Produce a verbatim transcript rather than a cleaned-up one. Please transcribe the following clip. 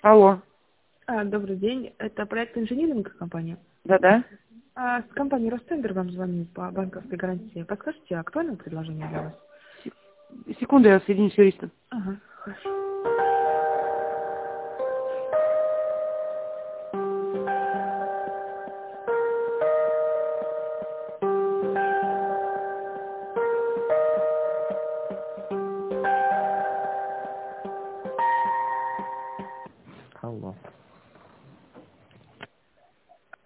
Алло. А, добрый день. Это проект инжиниринг компания. Да-да. А, с компании Ростендер вам звоню по банковской гарантии. Подскажите, актуальное предложение для вас? Секунду, я соединюсь с юристом. Ага, хорошо.